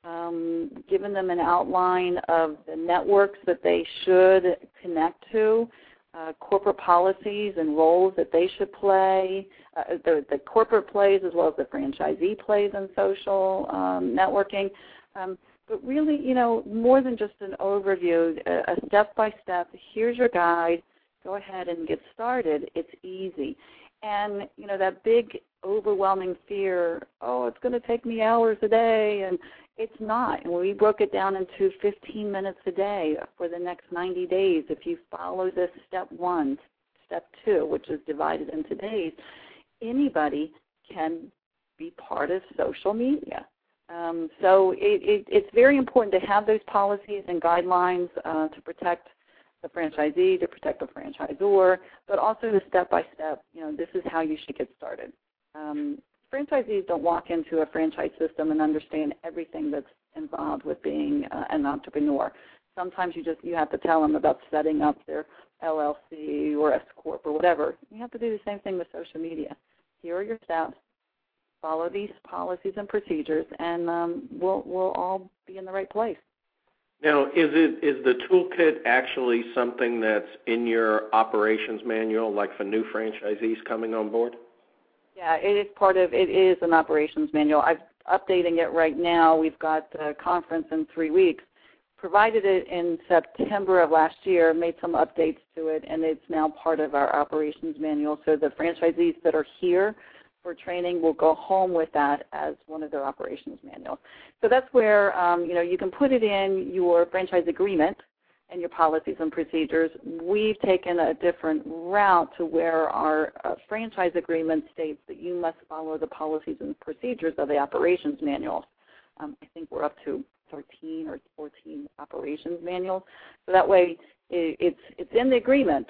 Speaker 3: given them an outline of the networks that they should connect to, corporate policies and roles that they should play, the corporate plays as well as the franchisee plays in social networking. But really, more than just an overview, a step-by-step, here's your guide, go ahead and get started. It's easy. And, that big overwhelming fear, it's going to take me hours a day, and it's not. And we broke it down into 15 minutes a day for the next 90 days. If you follow this step 1, step 2, which is divided into days, anybody can be part of social media. So it's very important to have those policies and guidelines to protect the franchisee, to protect the franchisor, but also the step-by-step, this is how you should get started. Franchisees don't walk into a franchise system and understand everything that's involved with being an entrepreneur. Sometimes you have to tell them about setting up their LLC or S Corp or whatever. You have to do the same thing with social media. here are your steps, follow these policies and procedures, and we'll all be in the right place.
Speaker 2: Now, is the toolkit actually something that's in your operations manual, like for new franchisees coming on board?
Speaker 3: Yeah, it is an operations manual. I'm updating it right now. We've got a conference in 3 weeks. Provided it in September of last year, made some updates to it, and it's now part of our operations manual. So the franchisees that are here for training will go home with that as one of their operations manuals. So that's where you can put it in your franchise agreement and your policies and procedures. We've taken a different route to where our franchise agreement states that you must follow the policies and procedures of the operations manuals. I think we're up to 13 or 14 operations manuals. So that way it's in the agreement,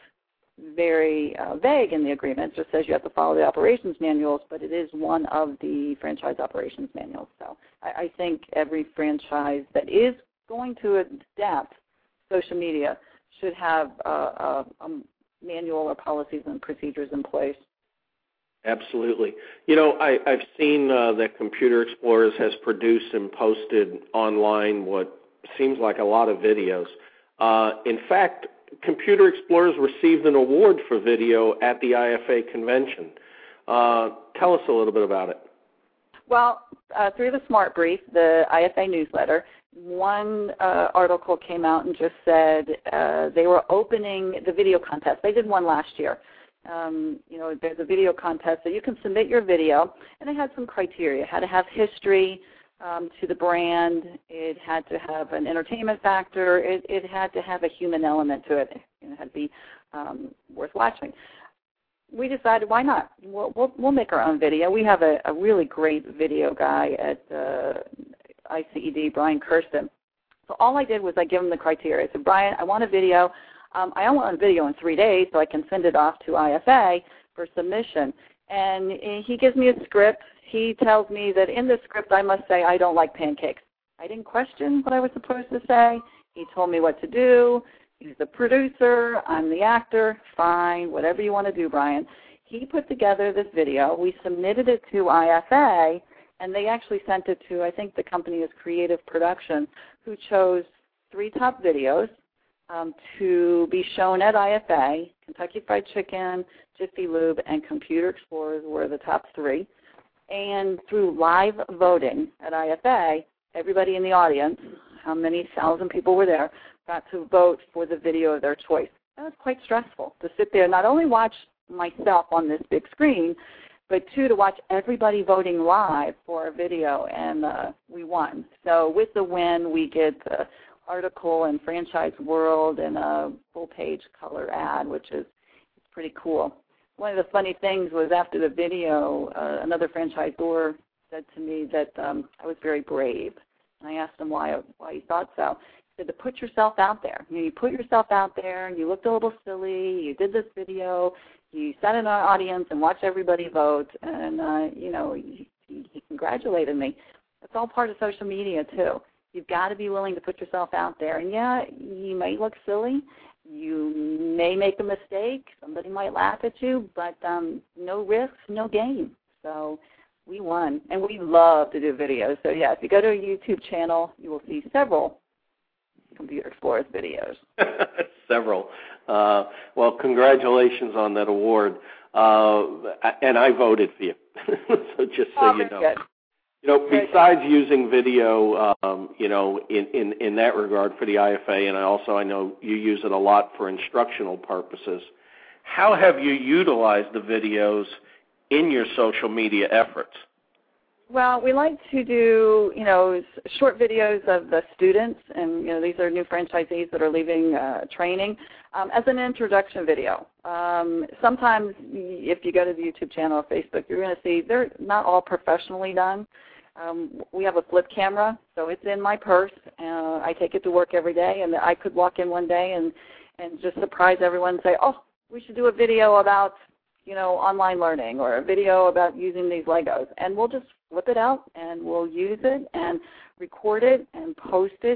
Speaker 3: very vague in the agreement. It just says you have to follow the operations manuals, but it is one of the franchise operations manuals. So I think every franchise that is going to adapt social media should have a manual or policies and procedures in place.
Speaker 2: Absolutely. You know, I've seen that Computer Explorers has produced and posted online what seems like a lot of videos. In fact, Computer Explorers received an award for video at the IFA convention. Tell us a little bit about it.
Speaker 3: Well, through the Smart Brief, the IFA newsletter, one article came out and just said they were opening the video contest. They did one last year. There's a video contest, so you can submit your video, and it had some criteria. It had to have history to the brand. It had to have an entertainment factor. It had to have a human element to it. It had to be worth watching. We decided, why not? We'll make our own video. We have a really great video guy at ICED, Brian Kirsten. So all I did was I gave him the criteria. I said, Brian, I want a video. I want a video in 3 days so I can send it off to IFA for submission. And he gives me a script. He tells me that in the script I must say I don't like pancakes. I didn't question what I was supposed to say. He told me what to do. He's the producer. I'm the actor. Fine, whatever you want to do, Brian. He put together this video. We submitted it to IFA, and they actually sent it to, I think the company is Creative Production, who chose 3 top videos to be shown at IFA. Kentucky Fried Chicken, Jiffy Lube, and Computer Explorers were the top 3. And through live voting at IFA, everybody in the audience, how many thousand people were there, got to vote for the video of their choice. That was quite stressful to sit there, not only watch myself on this big screen, but 2, to watch everybody voting live for a video, and we won. So with the win, we get the article in Franchise World and a full-page color ad, which is pretty cool. One of the funny things was after the video, another franchisor said to me that I was very brave. And I asked him why he thought so. He said to put yourself out there. You put yourself out there, and you looked a little silly, you did this video, you sat in our audience and watched everybody vote, and, he congratulated me. That's all part of social media, too. You've got to be willing to put yourself out there. And, yeah, you might look silly. You may make a mistake. Somebody might laugh at you, but no risk, no gain. So we won, and we love to do videos. So, yeah, if you go to our YouTube channel, you will see several Computer Explorers videos.
Speaker 2: Several. Well, congratulations on that award. And I voted for you, so just so you know.
Speaker 3: Good.
Speaker 2: Besides using video, in that regard for the IFA, and I know you use it a lot for instructional purposes, how have you utilized the videos in your social media efforts?
Speaker 3: Well, we like to do, short videos of the students, and, these are new franchisees that are leaving training, as an introduction video. Sometimes if you go to the YouTube channel or Facebook, you're going to see they're not all professionally done. We have a flip camera, so it's in my purse. I take it to work every day, and I could walk in one day and just surprise everyone and say, oh, we should do a video about, online learning, or a video about using these Legos. And we'll just flip it out, and we'll use it and record it and post it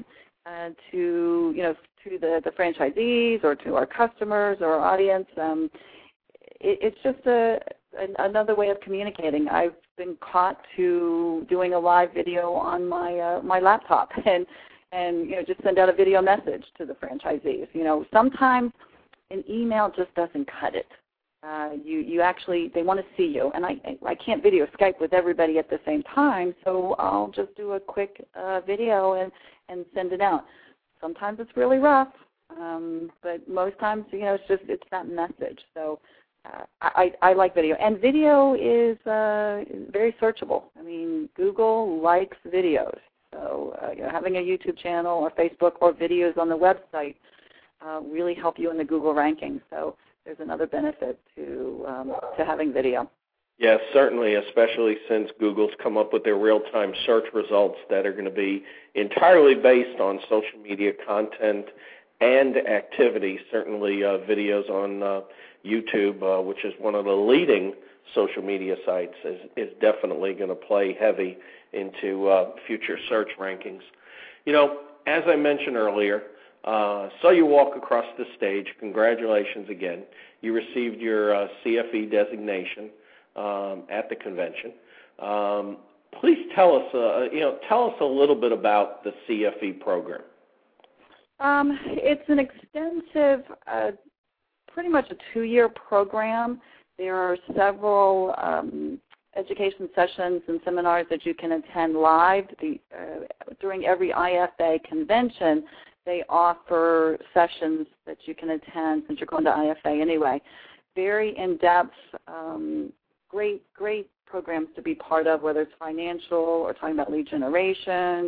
Speaker 3: to the franchisees or to our customers or our audience. It's just the another way of communicating. I've been caught to doing a live video on my laptop and just send out a video message to the franchisees. Sometimes an email just doesn't cut it. You actually, they want to see you, and I can't video Skype with everybody at the same time, so I'll just do a quick video and send it out. Sometimes it's really rough, but most times, it's that message. So I like video, and video is very searchable. I mean, Google likes videos, so having a YouTube channel or Facebook or videos on the website really help you in the Google rankings. So there's another benefit to having video.
Speaker 2: Yes, certainly, especially since Google's come up with their real-time search results that are going to be entirely based on social media content and activity. Certainly videos on YouTube, which is one of the leading social media sites, is definitely going to play heavy into future search rankings. As I mentioned earlier, saw you walk across the stage. Congratulations again. You received your CFE designation at the convention. Please tell us a little bit about the CFE program.
Speaker 3: It's an extensive, pretty much a 2-year program. There are several education sessions and seminars that you can attend live. During every IFA convention, they offer sessions that you can attend since you're going to IFA anyway. Very in-depth, great programs to be part of, whether it's financial or talking about lead generation,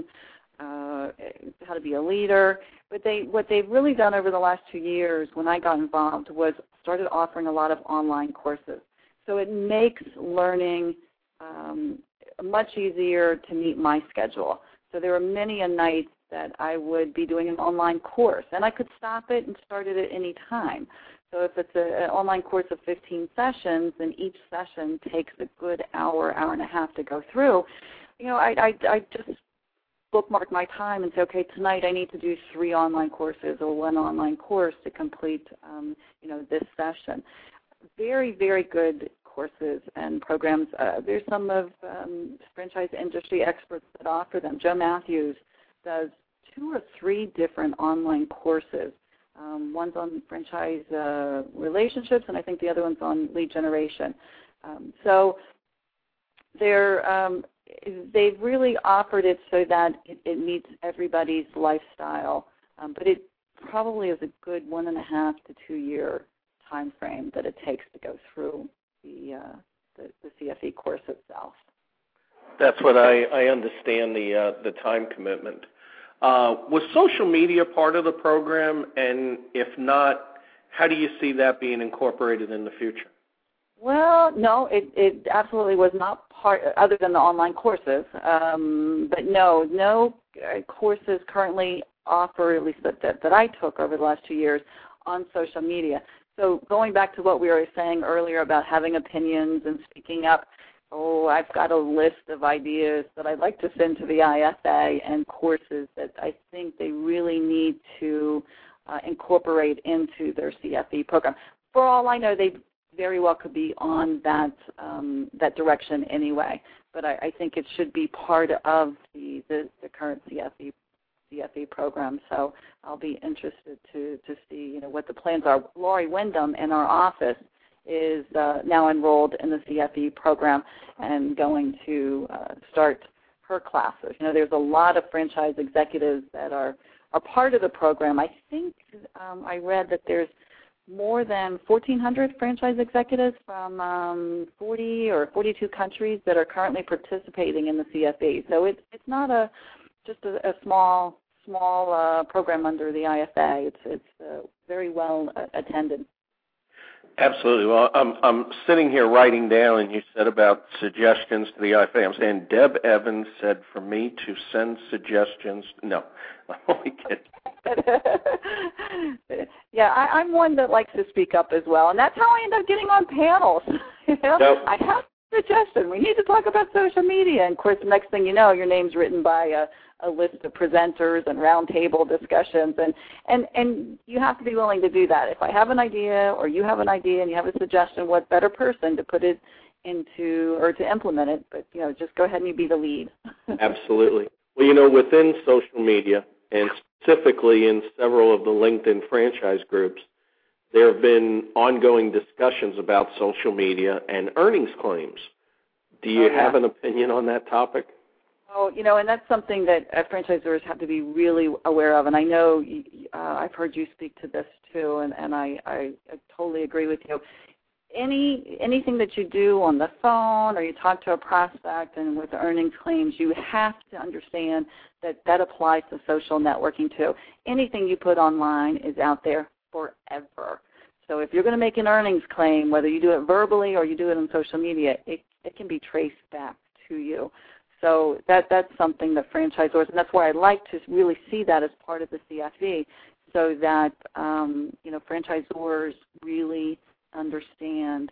Speaker 3: how to be a leader. But what they've really done over the last 2 years when I got involved was started offering a lot of online courses. So it makes learning much easier to meet my schedule. So there are many a night that I would be doing an online course, and I could stop it and start it at any time. So if it's an online course of 15 sessions, and each session takes a good hour and a half to go through, I just bookmark my time and say, okay, tonight I need to do 3 online courses or 1 online course to complete, this session. Very, very good courses and programs. There's some of franchise industry experts that offer them. Joe Matthews does 2 or 3 different online courses. One's on franchise relationships, and I think the other one's on lead generation. So they've really offered it so that it meets everybody's lifestyle, but it probably is a good 1.5 to 2 year time frame that it takes to go through the CFE course itself.
Speaker 2: That's what I understand, the time commitment. Was social media part of the program, and if not, how do you see that being incorporated in the future?
Speaker 3: Well, no, it absolutely was not part, other than the online courses. But no courses currently offer, at least that I took over the last 2 years, on social media. So going back to what we were saying earlier about having opinions and speaking up, I've got a list of ideas that I'd like to send to the IFA and courses that I think they really need to incorporate into their CFE program. For all I know, they very well could be on that direction anyway, but I think it should be part of the current CFE program. So I'll be interested to see what the plans are. Lori Wyndham in our office is now enrolled in the CFE program and going to start her classes. There's a lot of franchise executives that are part of the program. I think I read that there's more than 1,400 franchise executives from 40 or 42 countries that are currently participating in the CFE. So it's not just a small program under the IFA. It's very well attended.
Speaker 2: Absolutely. Well, I'm sitting here writing down, and you said about suggestions to the IFA. I'm saying Deb Evans said for me to send suggestions. No, I'm only kidding.
Speaker 3: Yeah, I'm one that likes to speak up as well, and that's how I end up getting on panels.
Speaker 2: Nope.
Speaker 3: I have a suggestion. We need to talk about social media, and of course, the next thing you know, your name's written by a list of presenters and roundtable discussions, and you have to be willing to do that. If I have an idea or you have an idea and you have a suggestion, what better person to put it into or to implement it, but just go ahead and you be the lead.
Speaker 2: Absolutely. Well, within social media and specifically in several of the LinkedIn franchise groups, there have been ongoing discussions about social media and earnings claims. Do you have an opinion on that topic?
Speaker 3: Oh, and that's something that franchisors have to be really aware of. And I know I've heard you speak to this too, and I totally agree with you. Anything that you do on the phone or you talk to a prospect and with earnings claims, you have to understand that applies to social networking too. Anything you put online is out there forever. So if you're going to make an earnings claim, whether you do it verbally or you do it on social media, it can be traced back to you. So that's something that franchisors, and that's why I like to really see that as part of the CFE, so that franchisors really understand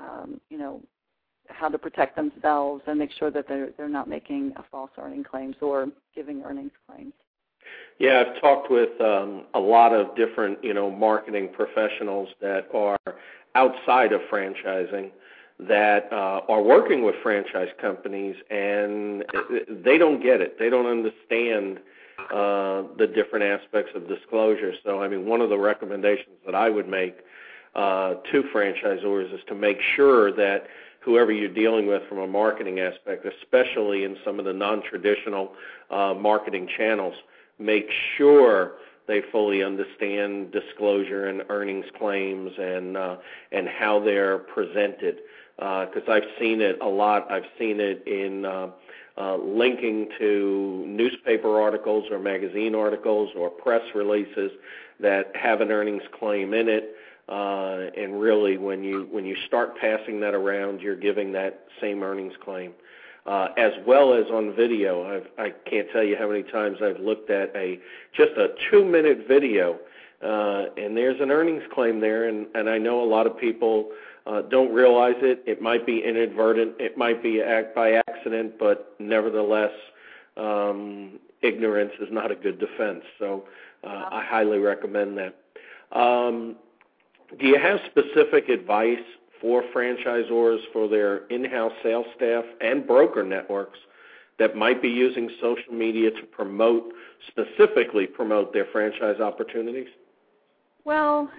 Speaker 3: how to protect themselves and make sure that they're not making false earning claims or giving earnings claims.
Speaker 2: Yeah, I've talked with a lot of different marketing professionals that are outside of franchising that are working with franchise companies, and they don't get it. They don't understand the different aspects of disclosure. So, one of the recommendations that I would make to franchisors is to make sure that whoever you're dealing with from a marketing aspect, especially in some of the non-traditional marketing channels, make sure they fully understand disclosure and earnings claims and how they're presented. Because I've seen it a lot. I've seen it in linking to newspaper articles or magazine articles or press releases that have an earnings claim in it. And really, when you start passing that around, you're giving that same earnings claim. As well as on video. I can't tell you how many times I've looked at just a 2-minute video, and there's an earnings claim there, and I know a lot of people don't realize it. It might be inadvertent. It might be by accident, but nevertheless, ignorance is not a good defense. So I highly recommend that. Do you have specific advice for franchisors, for their in-house sales staff and broker networks that might be using social media to specifically promote their franchise opportunities?
Speaker 3: Well,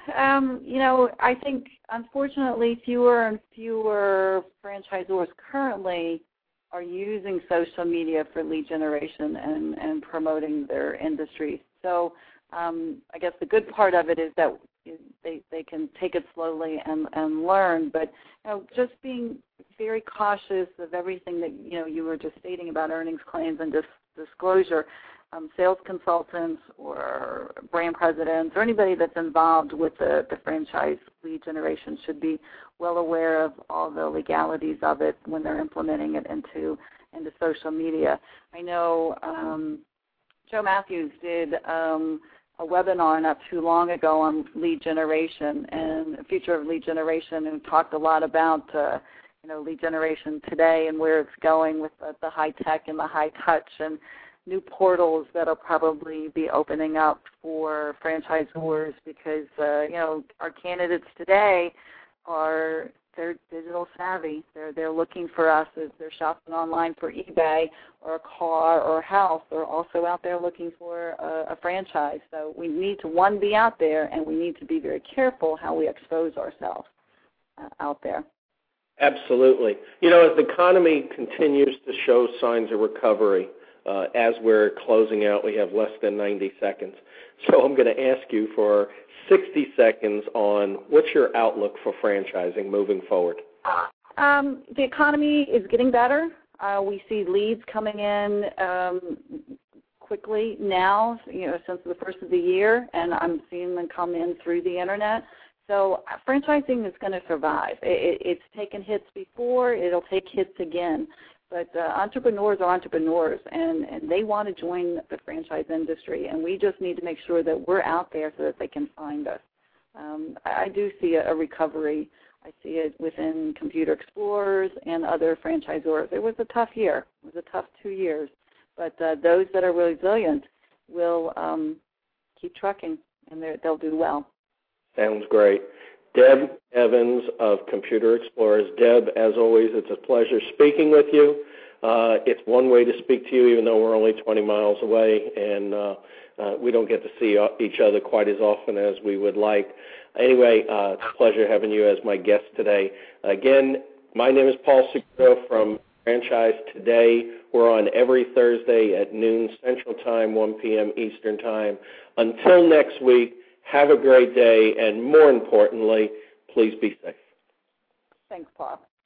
Speaker 3: I think unfortunately fewer and fewer franchisors currently are using social media for lead generation and promoting their industry. So I guess the good part of it is that they can take it slowly and learn, but just being very cautious of everything that you were just stating about earnings claims and disclosure. Sales consultants or brand presidents or anybody that's involved with the franchise lead generation should be well aware of all the legalities of it when they're implementing it into social media. I know Joe Matthews did a webinar not too long ago on lead generation and the future of lead generation, and talked a lot about lead generation today and where it's going with the high tech and the high touch and new portals that'll probably be opening up for franchisors because our candidates today they're digital savvy. They're looking for us as they're shopping online for eBay or a car or a house. They're also out there looking for a franchise. So we need to, be out there, and we need to be very careful how we expose ourselves out there.
Speaker 2: Absolutely. As the economy continues to show signs of recovery, as we're closing out, we have less than 90 seconds. So I'm going to ask you for 60 seconds on what's your outlook for franchising moving forward?
Speaker 3: The economy is getting better. We see leads coming in quickly now, since the first of the year, and I'm seeing them come in through the Internet. So franchising is going to survive. It's taken hits before. It'll take hits again. But entrepreneurs are entrepreneurs, and they want to join the franchise industry, and we just need to make sure that we're out there so that they can find us. I do see a recovery. I see it within Computer Explorers and other franchisors. It was a tough year. It was a tough 2 years. But those that are resilient will keep trucking, and they'll do well.
Speaker 2: Sounds great. Deb Evans of Computer Explorers. Deb, as always, it's a pleasure speaking with you. It's one way to speak to you, even though we're only 20 miles away, and we don't get to see each other quite as often as we would like. Anyway, it's a pleasure having you as my guest today. Again, my name is Paul Segredo from Franchise Today. We're on every Thursday at noon Central Time, 1 p.m. Eastern Time. Until next week, have a great day, and more importantly, please be safe.
Speaker 3: Thanks, Paul.